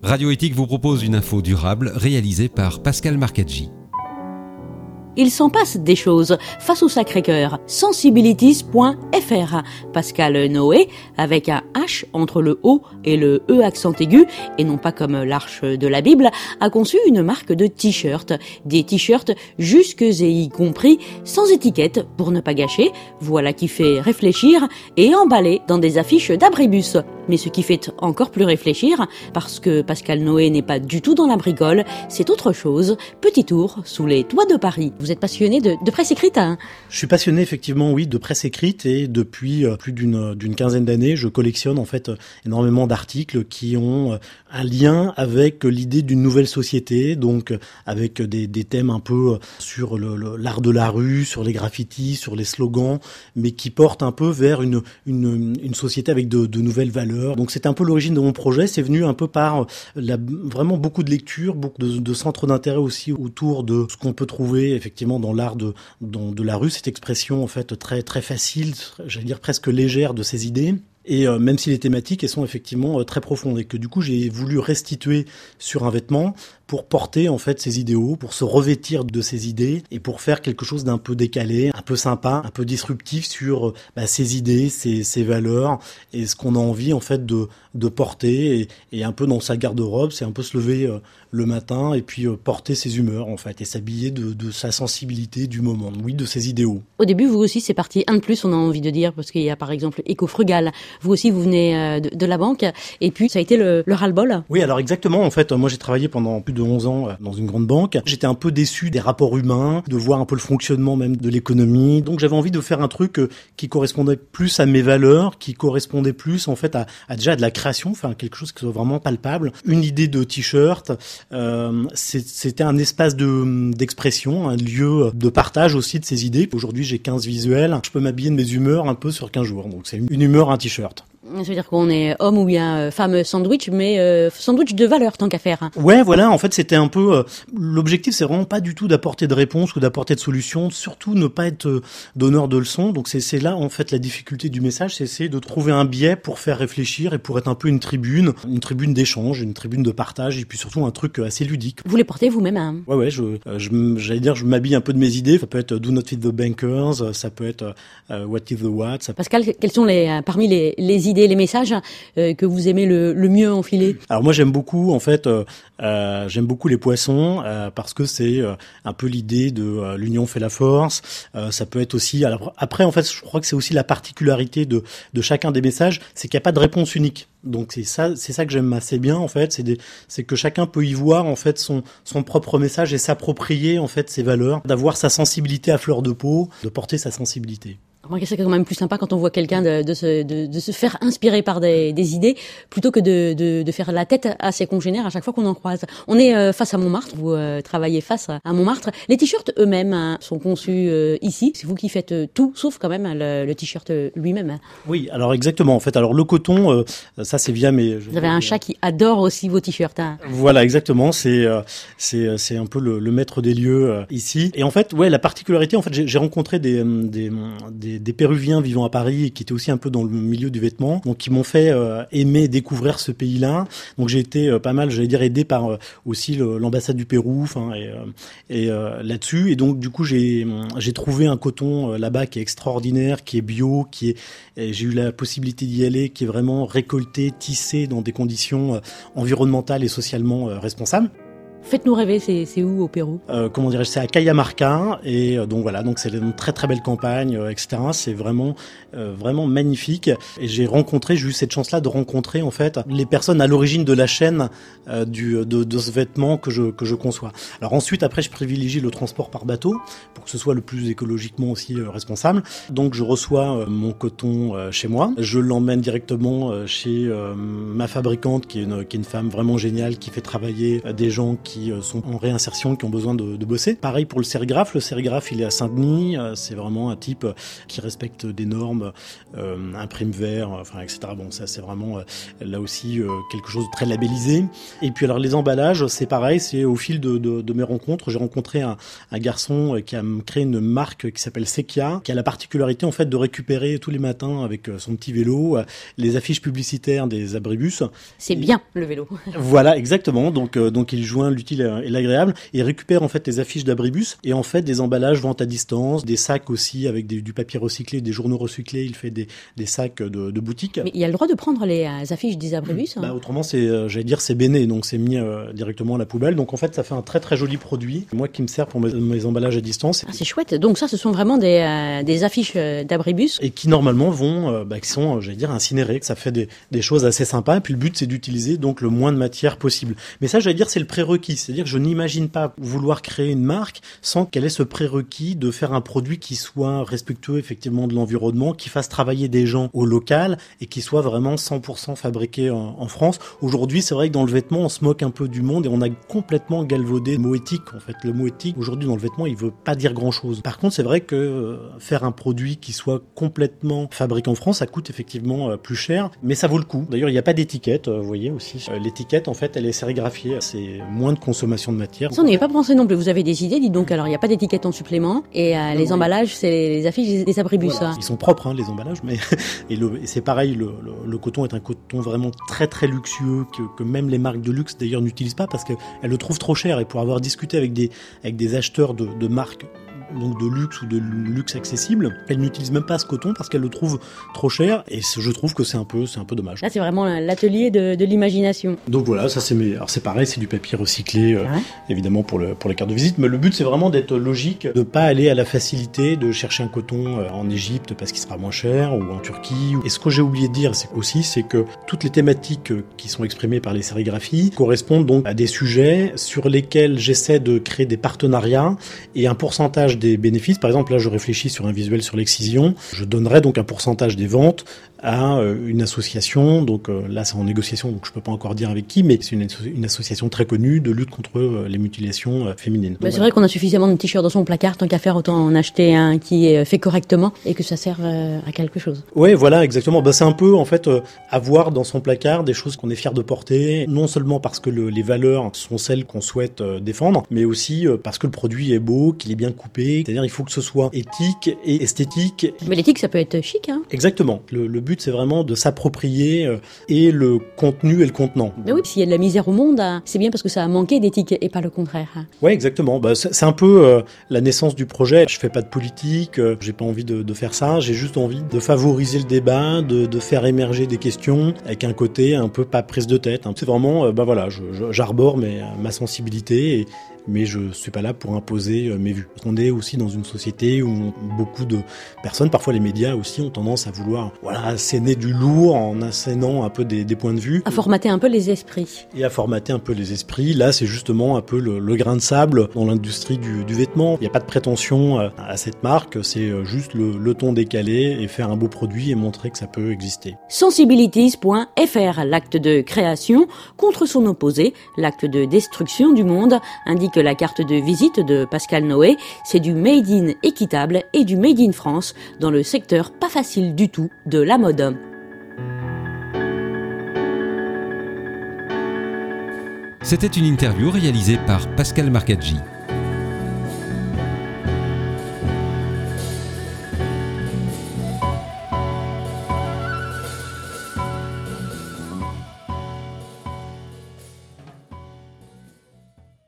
Radio Éthique vous propose une info durable réalisée par Pascal Marcaggi. Il s'en passe des choses face au Sacré-Cœur. Sensibilities.fr. Pascal Noé, avec un H entre le O et le E accent aigu, et non pas comme l'arche de la Bible, a conçu une marque de t-shirts. Des t-shirts jusques et y compris, sans étiquette pour ne pas gâcher. Voilà qui fait réfléchir et emballer dans des affiches d'abribus. Mais ce qui fait encore plus réfléchir, parce que Pascal Noé n'est pas du tout dans la bricole, c'est autre chose. Petit tour sous les toits de Paris. Vous êtes passionné de presse écrite, hein ? Je suis passionné effectivement, oui, de presse écrite, et depuis plus d'une quinzaine d'années, je collectionne en fait énormément d'articles qui ont un lien avec l'idée d'une nouvelle société, donc avec des thèmes un peu sur l'art de la rue, sur les graffitis, sur les slogans, mais qui portent un peu vers une société avec de nouvelles valeurs. Donc c'est un peu l'origine de mon projet. C'est venu un peu par vraiment beaucoup de lectures, beaucoup de centres d'intérêt aussi autour de ce qu'on peut trouver effectivement dans l'art de la rue, cette expression en fait très très facile, j'allais dire presque légère de ces idées. Et même si les thématiques elles sont effectivement très profondes, et que du coup j'ai voulu restituer sur un vêtement pour porter en fait ces idéaux, pour se revêtir de ces idées et pour faire quelque chose d'un peu décalé, un peu sympa, un peu disruptif sur ces idées, ces valeurs et ce qu'on a envie en fait de porter, et un peu dans sa garde-robe, c'est un peu se lever le matin et puis porter ses humeurs en fait et s'habiller de sa sensibilité du moment, oui, de ses idéaux. Au début, vous aussi, c'est parti un de plus, on a envie de dire, parce qu'il y a par exemple Éco-Frugal. Vous aussi, vous venez de la banque, et puis ça a été le ras-le-bol. Oui, alors exactement, en fait, moi j'ai travaillé pendant plus de 11 ans dans une grande banque. J'étais un peu déçu des rapports humains, de voir un peu le fonctionnement même de l'économie. Donc j'avais envie de faire un truc qui correspondait plus à mes valeurs, qui correspondait plus en fait à déjà de la création, enfin quelque chose qui soit vraiment palpable. Une idée de t-shirt, c'était un espace d'expression, un lieu de partage aussi de ces idées. Aujourd'hui j'ai 15 visuels, je peux m'habiller de mes humeurs un peu sur 15 jours. Donc c'est une humeur, un t-shirt. Ça veut dire qu'on est homme ou bien femme sandwich, mais sandwich de valeur tant qu'à faire. Hein. Ouais, voilà, en fait c'était un peu... l'objectif c'est vraiment pas du tout d'apporter de réponse ou d'apporter de solution, surtout ne pas être donneur de leçons. Donc c'est là en fait la difficulté du message, c'est essayer de trouver un biais pour faire réfléchir et pour être un peu une tribune d'échange, une tribune de partage, et puis surtout un truc assez ludique. Vous les portez vous-même, hein ? Ouais, j'allais dire, je m'habille un peu de mes idées. Ça peut être Do Not Feed the Bankers, ça peut être What is the What. Pascal, quels sont parmi les idées, les messages que vous aimez le mieux enfiler ? Alors moi j'aime beaucoup en fait, j'aime beaucoup les poissons parce que c'est un peu l'idée de l'union fait la force. Ça peut être aussi. Alors après en fait je crois que c'est aussi la particularité de chacun des messages, c'est qu'il n'y a pas de réponse unique. Donc c'est ça que j'aime assez bien en fait, c'est que chacun peut y voir en fait son propre message et s'approprier en fait ses valeurs, d'avoir sa sensibilité à fleur de peau, de porter sa sensibilité. Remarquez, c'est quand même plus sympa quand on voit quelqu'un de se faire inspirer par des idées plutôt que de faire la tête à ses congénères à chaque fois qu'on en croise. On est face à Montmartre, vous travaillez face à Montmartre. Les t-shirts eux-mêmes sont conçus ici. C'est vous qui faites tout, sauf quand même le t-shirt lui-même. Hein. Oui, alors exactement. En fait, alors le coton, ça c'est via mes... Vous avez un chat qui adore aussi vos t-shirts. Hein. Voilà, exactement. C'est un peu le maître des lieux ici. Et en fait, ouais, la particularité, en fait, j'ai rencontré des Péruviens vivant à Paris et qui étaient aussi un peu dans le milieu du vêtement, donc qui m'ont fait aimer découvrir ce pays-là. Donc j'ai été pas mal, j'allais dire, aidé par aussi l'ambassade du Pérou, enfin et là-dessus. Et donc du coup j'ai trouvé un coton là-bas qui est extraordinaire, qui est bio, j'ai eu la possibilité d'y aller, qui est vraiment récolté, tissé dans des conditions environnementales et socialement responsables. Faites-nous rêver, c'est où au Pérou ? Comment dirais-je, c'est à Cajamarca, et donc voilà, donc c'est une très très belle campagne, etc. C'est vraiment magnifique. Et j'ai eu cette chance-là de rencontrer en fait les personnes à l'origine de la chaîne de ce vêtement que je conçois. Alors ensuite, après, je privilégie le transport par bateau pour que ce soit le plus écologiquement aussi responsable. Donc je reçois mon coton chez moi, je l'emmène directement chez ma fabricante qui est une femme vraiment géniale, qui fait travailler des gens qui qui sont en réinsertion, qui ont besoin de bosser. Pareil pour le sérigraphe. Le sérigraphe, il est à Saint-Denis. C'est vraiment un type qui respecte des normes, imprime vert, etc. Bon, ça c'est vraiment là aussi quelque chose de très labellisé. Et puis alors les emballages, c'est pareil. C'est au fil de mes rencontres, j'ai rencontré un garçon qui a créé une marque qui s'appelle Sekia, qui a la particularité en fait de récupérer tous les matins avec son petit vélo les affiches publicitaires des abribus. C'est bien le vélo. Voilà, exactement. Donc il joint l'utile et l'agréable et récupère en fait les affiches d'abribus et en fait des emballages vente à distance, des sacs aussi avec du papier recyclé, des journaux recyclés. Il fait des sacs de boutique. Mais il y a le droit de prendre les affiches des abribus. Bah autrement c'est béné, donc c'est mis directement à la poubelle. Donc en fait ça fait un très très joli produit. Moi qui me sert pour mes emballages à distance. Ah, c'est chouette. Donc ça, ce sont vraiment des affiches d'abribus et qui normalement vont, qui sont incinérées. Ça fait des choses assez sympas. Et puis le but c'est d'utiliser donc le moins de matière possible. Mais ça, c'est le prérequis. C'est-à-dire que je n'imagine pas vouloir créer une marque sans qu'elle ait ce prérequis de faire un produit qui soit respectueux effectivement de l'environnement, qui fasse travailler des gens au local et qui soit vraiment 100% fabriqué en France. Aujourd'hui, c'est vrai que dans le vêtement, on se moque un peu du monde et on a complètement galvaudé le mot éthique. En fait, le mot éthique, aujourd'hui, dans le vêtement, il veut pas dire grand-chose. Par contre, c'est vrai que faire un produit qui soit complètement fabriqué en France, ça coûte effectivement plus cher, mais ça vaut le coup. D'ailleurs, il n'y a pas d'étiquette, vous voyez aussi. L'étiquette, en fait, elle est sérigraphiée. C'est moins de consommation de matière. Ça, on n'y avait pas pensé non plus. Vous avez décidé, dites donc, alors il n'y a pas d'étiquette en supplément et les emballages, c'est les affiches des abribus. Voilà. Ils sont propres, les emballages, mais et c'est pareil, le coton est un coton vraiment très très luxueux que même les marques de luxe d'ailleurs n'utilisent pas parce qu'elles le trouvent trop cher. Et pour avoir discuté avec des acheteurs de marques donc de luxe ou de luxe accessible, elle n'utilise même pas ce coton parce qu'elle le trouve trop cher et je trouve que c'est un peu dommage. Là, c'est vraiment l'atelier de l'imagination. Donc voilà, ça alors c'est pareil, c'est du papier recyclé évidemment pour les cartes de visite, mais le but c'est vraiment d'être logique, de pas aller à la facilité de chercher un coton en Égypte parce qu'il sera moins cher ou en Turquie. Et ce que j'ai oublié de dire c'est que toutes les thématiques qui sont exprimées par les sérigraphies correspondent donc à des sujets sur lesquels j'essaie de créer des partenariats et un pourcentage des bénéfices. Par exemple, là, je réfléchis sur un visuel sur l'excision. Je donnerais donc un pourcentage des ventes à une association. Donc là, c'est en négociation, donc je peux pas encore dire avec qui, mais c'est une association très connue de lutte contre les mutilations féminines. C'est vrai qu'on a suffisamment de t-shirts dans son placard, tant qu'à faire, autant en acheter un qui est fait correctement et que ça serve à quelque chose. Ouais, voilà, exactement. C'est un peu, en fait, avoir dans son placard des choses qu'on est fier de porter, non seulement parce que les valeurs sont celles qu'on souhaite défendre, mais aussi parce que le produit est beau, qu'il est bien coupé. C'est-à-dire, il faut que ce soit éthique et esthétique. Mais l'éthique, ça peut être chic, hein. Exactement. Le but, c'est vraiment de s'approprier et le contenu et le contenant. Mais oui, s'il y a de la misère au monde, c'est bien parce que ça a manqué d'éthique et pas le contraire. Ouais, exactement. C'est un peu la naissance du projet. Je fais pas de politique, j'ai pas envie de faire ça. J'ai juste envie de favoriser le débat, de faire émerger des questions avec un côté un peu pas prise de tête. C'est vraiment, j'arbore ma sensibilité mais je suis pas là pour imposer mes vues. On est aussi dans une société où beaucoup de personnes, parfois les médias aussi, ont tendance à vouloir asséner du lourd en assénant un peu des points de vue. À formater un peu les esprits. Et à formater un peu les esprits. Là, c'est justement un peu le grain de sable dans l'industrie du vêtement. Il n'y a pas de prétention à cette marque, c'est juste le ton décalé et faire un beau produit et montrer que ça peut exister. Sensibilities.fr, l'acte de création contre son opposé, l'acte de destruction du monde, indique que la carte de visite de Pascal Noé, c'est du Made in équitable et du Made in France dans le secteur pas facile du tout de la mode. C'était une interview réalisée par Pascal Marcaggi.